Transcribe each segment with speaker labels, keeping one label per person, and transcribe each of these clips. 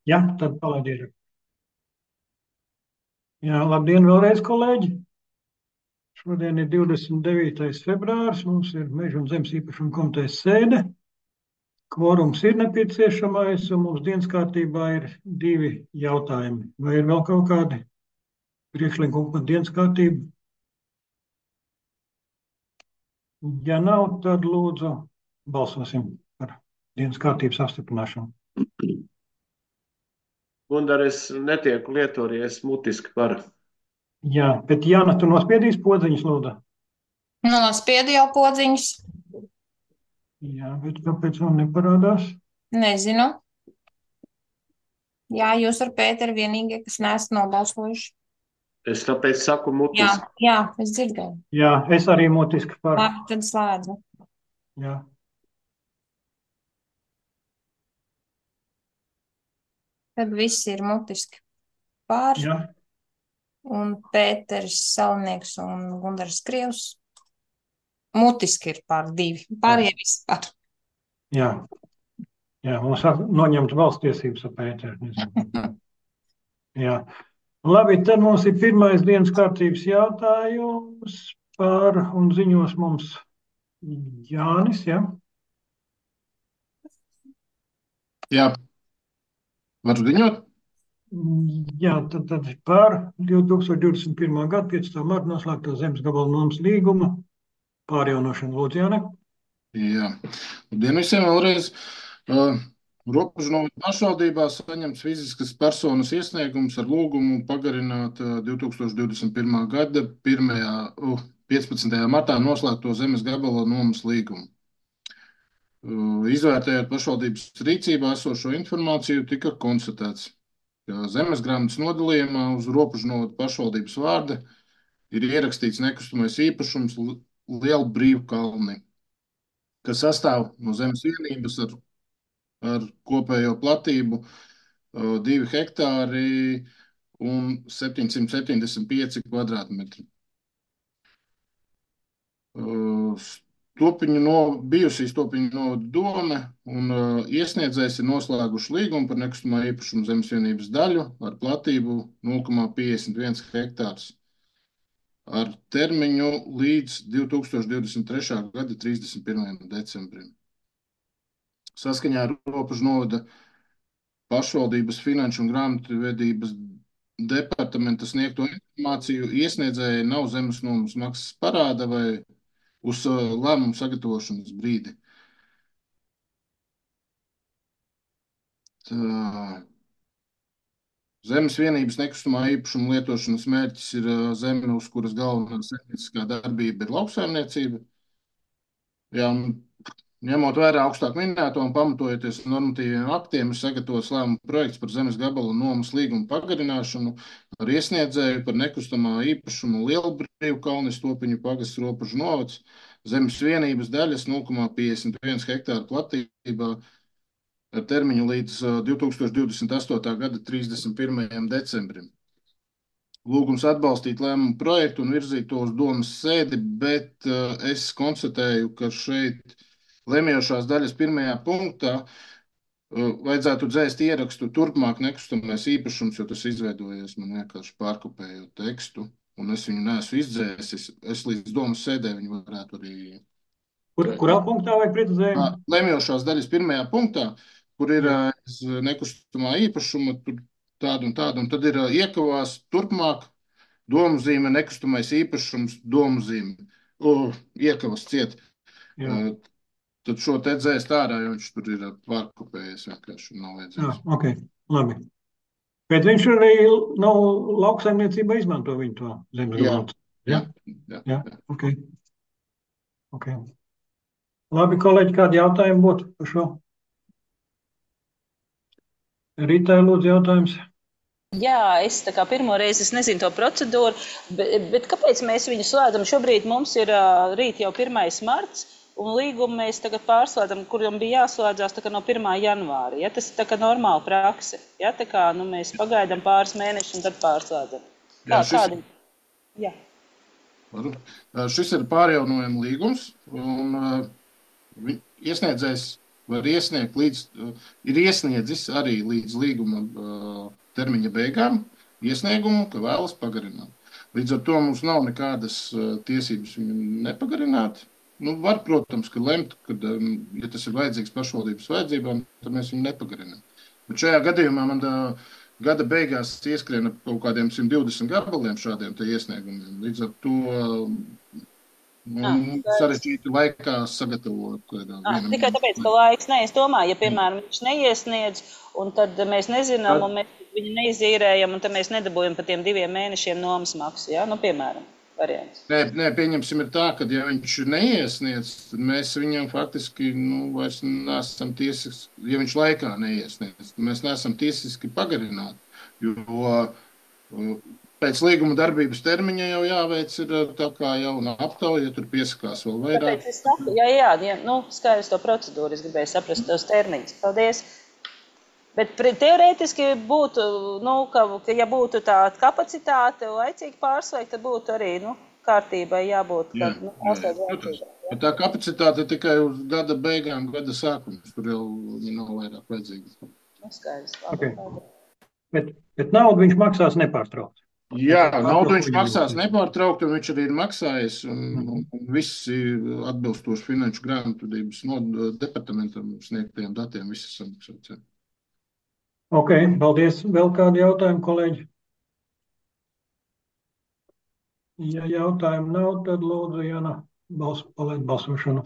Speaker 1: Jā, tad palaidiet. Jā, labdien vēlreiz, kolēģi. Šodien ir 29. februāris. Mums ir Meža un zemes īpašuma komitejas sēde. Kvorums ir nepieciešamais, un mums dienas kārtībā ir 2 jautājumi. Vai ir vēl kaut kādi priekšlikumi par dienas kārtību? Ja nav, tad lūdzu balsosim par dienas kārtības apstiprināšanu.
Speaker 2: Gundar, es netieku lietoties mutiski par.
Speaker 1: Jā, bet Jāna, tu nospiedīsi podziņas, lūdzu.
Speaker 3: Nospiedi jau podziņas.
Speaker 1: Jā, bet kāpēc man neparādās?
Speaker 3: Nezinu. Jā, jūs ar Pēteru vienīgie, kas neesat nobalsojuši.
Speaker 2: Es tāpēc saku
Speaker 3: Jā,
Speaker 2: mutiski.
Speaker 3: jā, es dzirdēju.
Speaker 1: Jā, es arī mutiski par.
Speaker 3: Labi, tad slēdzu.
Speaker 1: Jā.
Speaker 3: Tad viss ir mutiski pār.
Speaker 1: Jā.
Speaker 3: Un Pēteris Salnieks un Gundars Krievs. Mutiski ir pār 2. Pārējie visi par.
Speaker 1: Jā. Jā, mums noņemt valsts tiesības ar Pēteru. Jā. Labi, tad mums ir pirmais dienas kārtības jautājums par, un ziņos mums Jānis, jā?
Speaker 4: Jā. Varu ziņot?
Speaker 1: Jā, tad par 2021. gada 15. marta noslēgto zemes gabalu nomas līguma pārjaunošanu. Lūdzu, Jāne.
Speaker 4: Jā. Labdien visiem vēlreiz. Robežu novada pašvaldībā saņemts fiziskas personas iesniegums ar lūgumu pagarināt 2021. gada 15. martā noslēgto zemes gabala nomas līgumu. Izvērtējot pašvaldības rīcībā esošo informāciju, tika konstatēts, ka zemesgrāmatas nodalījumā uz robežu novada pašvaldības vārda ir ierakstīts nekustamais īpašums Lielbrīvkalni, kas sastāv no zemes vienības ar kopējo platību 2 hektāri un 775 kvadrātmetri. Bijusī Stopiņu novada dome un iesniedzējs ir noslēguši līgumu par nekustamā īpašuma zemes vienības daļu ar platību 0,51 hektārs ar termiņu līdz 2023. gada 31. decembrim. Saskaņā ar robežu novada pašvaldības finanšu un grāmatvedības departamenta sniegto informāciju iesniedzēja nav zemes nomas maksas parāda vai uz lēmumu sagatavošanas brīdi. Zemes vienības nekustamā īpašuma lietošanas mērķis ir zeme, uz kuras galvenā saimnieciskā darbība ir lauksaimniecība. Jā, ņemot vērā augstāk minēto un pamatojoties normatīviem aktiem, ir sagatavots lēmuma projekts par zemes gabala nomas līguma pagarināšanu ar iesniedzēju par nekustamā īpašuma Lielbrīvkalni Stopiņu pagasts robežu novads zemes vienības daļas 0,51 hektāru platībā ar termiņu līdz 2028. gada 31. decembrim. Lūgums atbalstīt lēmumu projektu un virzīt to uz domas sēdi, bet es konstatēju, ka šeit lemjošās daļas 1. punktā vajadzētu dzēst ierakstu turpmāk nekustamais īpašums, jo tas izveidojies man vienkārši pārkopējot tekstu, un es viņu neesmu izdzēsis. Es līdz domas sēdē viņu varētu arī...
Speaker 1: Kurā punktā vajag precizējumu?
Speaker 4: Lemjošās daļas 1. punktā, kur ir nekustamā īpašuma, tur tāda un tāda, un tad ir iekavās turpmāk domzīme, nekustamais īpašums, domzīme. Iekavas ciet. Tad šo te dzēst ārā, jo viņš tur ir pārkopējies vienkārši nav vajadzīgs.
Speaker 1: Ok, labi. Bet viņš arī nav lauksaimniecībā izmanto viņu to zemes gabalu. Jā. Ok. Labi, kolēģi, kādi jautājumi būtu par šo? Ritai, lūdzu, jautājums.
Speaker 5: Jā, es tā kā pirmo reizi nezinu to procedūru, bet kāpēc mēs viņu slēdzam? Šobrīd mums ir rīt jau 1. marts, un līgumu mēs tagad pārslēdzam, kuram bija jāslēdzās tā kā no 1. janvāra. Ja? Tas ir tā kā normāla prakse. Ja? Tā kā mēs pagaidām pāris mēnešus un tad pārslēdzam.
Speaker 4: Šis ir pārjaunojuma līgums, un iesniedzējs var iesniegt ir iesniedzis arī līdz līguma termiņa beigām iesniegumu, ka vēlas pagarināt. Līdz ar to mums nav nekādas tiesības viņu nepagarināt. Nu, var, protams, ka lemt, ka, ja tas ir vajadzīgs pašvaldības vajadzībām, tad mēs viņu nepagarinām. Bet šajā gadījumā man gada beigās ieskrien kaut kādiem 120 gabaliem šādiem iesniegumiem. Līdz ar to sarežģīti laikā sagatavot.
Speaker 5: Tikai tāpēc, ka laiks ne. Es domāju, ja, piemēram, viņš neiesniedz, un tad mēs nezinām, un mēs viņu neizīrējam, un tad mēs nedabūjam pa tiem 2 mēnešiem nomas maksu, ja? Nu, piemēram, variants.
Speaker 4: Nē, pieņemsim ir tā, ka ja viņš neiesniedz, tad mēs viņam faktiski, vairs neesam tiesiski, ja viņš laikā neiesniedz, tad mēs neesam tiesiski pagarināt, jo pēc līguma darbības termiņa jau jāveic ir tā kā jauna aptauja, ja tur piesakās vēl vairāk.
Speaker 5: Tāpēc es saku, jā, skaidrs to procedūru, es gribēju saprast tos termiņus. Paldies. Bet teorētiski būtu, ka ja būtu tā kapacitāte laicīgi pārslēgt, tad būtu arī, kārtībai jābūt.
Speaker 4: Bet tā kapacitāte tikai uz gada beigām, gada sākums, tur jau nav vairāk vajadzīga.
Speaker 5: Skaidrs.
Speaker 1: Okay. Bet naudu viņš maksās nepārtraukti.
Speaker 4: Jā, naudu viņš maksās nepārtraukti, un viņš arī ir maksājis, un visi atbilstoši finanšu grāmatvedības departamentam sniegtajiem datiem visi samaksāts.
Speaker 1: Ok, paldies. Vēl kādi jautājumi, kolēģi? Ja jautājumu nav, tad lūdzu, Jana, palaid balsošanu.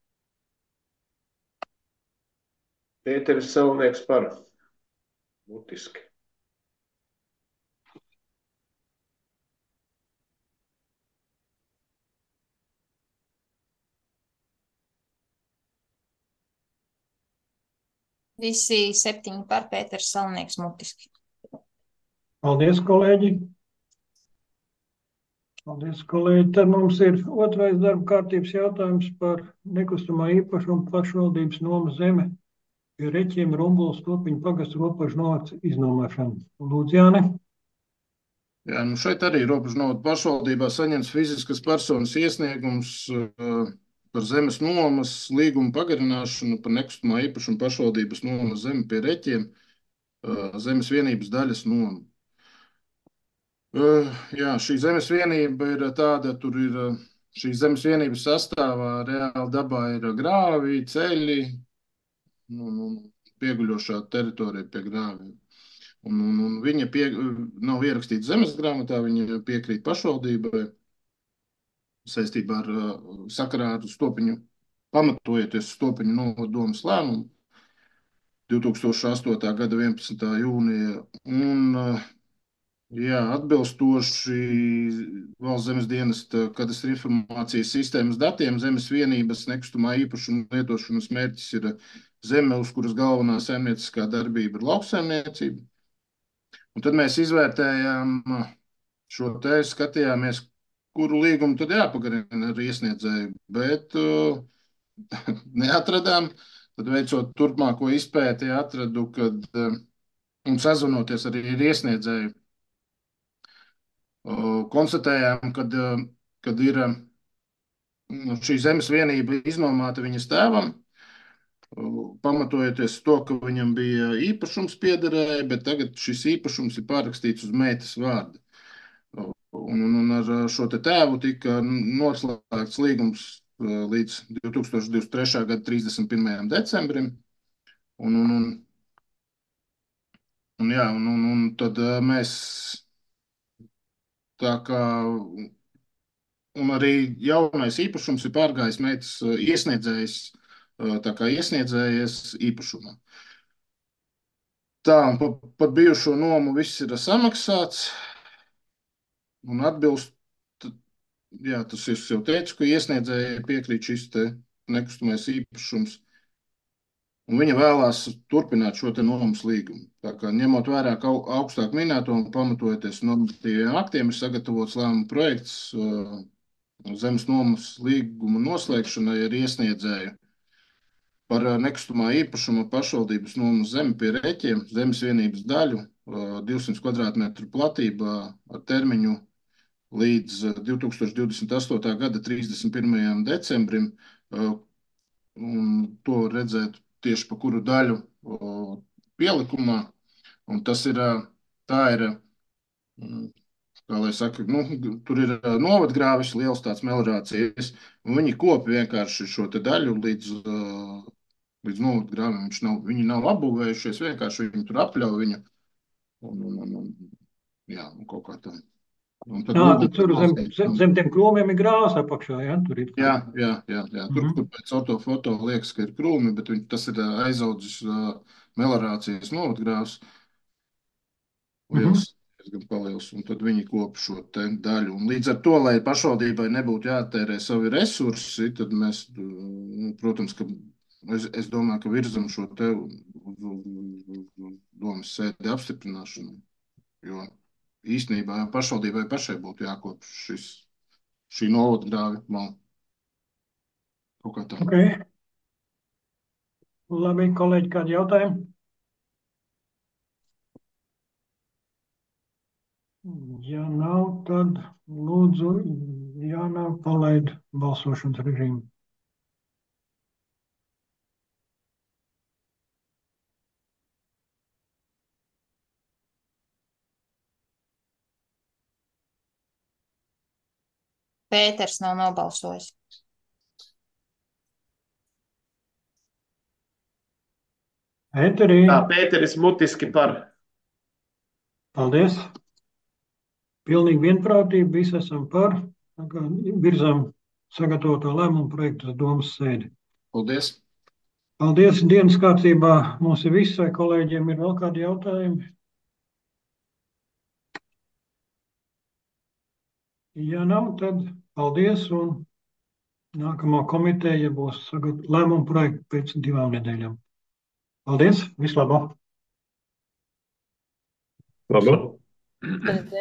Speaker 2: Pēteris Salnieks par. Mutiski.
Speaker 3: Visi 7 par, Pēters Salnieks mutiski.
Speaker 1: Paldies, kolēģi. Paldies, kolēģi. Tad mums ir otrais darba kārtības jautājums par nekustamā īpašuma pašvaldības nomas zeme pie Reķiem, Rumbulas, Topiņu pagastu robežu novads iznomāšanu. Lūdzu, Jāne.
Speaker 4: Jā, šeit arī robežu novada pašvaldībā saņems fiziskas personas iesniegums par zemes nomas līgumu pagarināšanu par nekustamā īpašuma pašvaldības nomas zemi pie Reķiem, zemes vienības daļas nomu. Jā, šī zemes vienība ir tāda, tur ir šīs zemes vienības sastāvā reāli dabā ir grāvi, ceļi, pieguļošā teritorija pie grāviem. Un viņa nav ierakstīta zemes grāmatā, viņa piekrīt pašvaldībai saistībā ar sakarā ar Stopiņu, pamatojoties Stopiņu novada domas lēmumu 2008. gada 11. jūnija. Un, jā, atbilstoši Valsts zemes dienesta kadastra informācijas sistēmas datiem, zemes vienības nekustamā īpašuma lietošanas mērķis ir zeme, uz kuras galvenā saimnieciskā darbība ir lauksaimniecība. Un tad mēs izvērtējām šo te, skatījāmies, kuru līgumu tad jāpagarina ar iesniedzēju, bet neatradām. Tad veicot turpmāko izpēti, atradu, un sazvanoties arī ar iesniedzēju, konstatējām, kad ir šī zemes vienība iznomāta viņas tēvam, pamatojoties to, ka viņam bija īpašums piederēja, bet tagad šis īpašums ir pārrakstīts uz meitas vārdu. Un ar šo te tēvu tika noslēgts līgums līdz 2023. gada 31. decembrim. Un tad mēs tā kā, un arī jaunais īpašums ir pārgājis meitas iesniedzējas, tā kā iesniedzējies īpašumā. Tā, un par bijušo nomu viss ir samaksāts. Un atbilst, jā, tas es jau teicu, ka iesniedzēji piekrīt šis te nekustamais īpašums. Un viņa vēlās turpināt šo te nomas līgumu. Tā kā ņemot vērā augstāk minēto un pamatojoties normatīviem aktiem, ir sagatavots lēmuma projekts zemes nomas līguma noslēgšanai ar iesniedzēju par nekustamā īpašuma pašvaldības nomas zemi pie Reķiem, zemes vienības daļu, 200 kvadrātmetru platībā ar termiņu līdz 2028. gada 31. decembrim, un to redzēt tieši pa kuru daļu pielikumā. Un tas ir, tā ir, kā lai saka, tur ir novadgrāvis, liels tāds meliorācijas, un viņi kopi vienkārši šo te daļu līdz novadgrāvim. Viņi nav apbūvējušies, vienkārši viņi tur apļauj viņu. Un kaut kā tā.
Speaker 1: Tad tur zem tiem krūmiem ir grāvs apakšā, ja? Tur ir.
Speaker 4: Jā. Tur, kur pēc ortofoto liekas, ka ir krūmi, bet tas ir aizaudzis meliorācijas novadgrāvs. Diezgan paliels, un tad viņi kop šo te daļu. Un līdz ar to, lai pašvaldībai nebūtu jātērē savi resursi, tad mēs, protams, ka es domāju, ka virzam šo te uz domas sēdi apstiprināšanu, jo īstenībā pašvaldībai pašai būtu jākop šī novadgrāvi mala. Kaut kā tā.
Speaker 1: Okay. Labi, kolēģi, kādi jautājumi? Ja nav, tad lūdzu, Jāna, palaid balsošanas režīmu.
Speaker 3: Pēters nav nobalsojis.
Speaker 2: Pēteris mutiski par.
Speaker 1: Paldies. Pilnīgi vienprātība, visi esam par. Virzām sagatavoto lēmumu projektu uz domas sēdi.
Speaker 4: Paldies.
Speaker 1: Paldies. Dienas kārtībā mums ir viss, vai kolēģiem ir vēl kādi jautājumi? Ja nav, tad paldies, un nākamā komiteja būs lēmumu projektu pēc 2 nedēļām. Paldies, vislabāk!
Speaker 2: Labu!